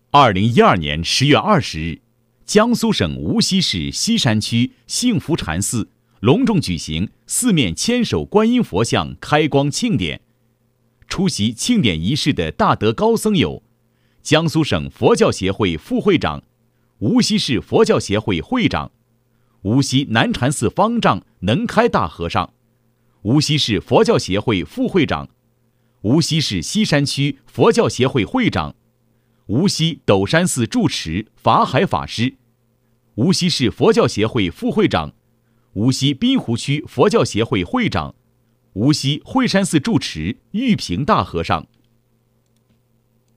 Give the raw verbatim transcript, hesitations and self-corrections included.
二零一二年十月二十日，江苏省无锡市西山区幸福禅寺隆重举行四面千手观音佛像开光庆典。出席庆典仪式的大德高僧有江苏省佛教协会副会长、无锡市佛教协会会长、无锡南禅寺方丈能开大和尚、无锡市佛教协会副会长、无锡市西山区佛教协会会长、无锡斗山寺住持法海法师、无锡市佛教协会副会长、无锡滨湖区佛教协会会长、无锡惠山寺住持玉平大和尚。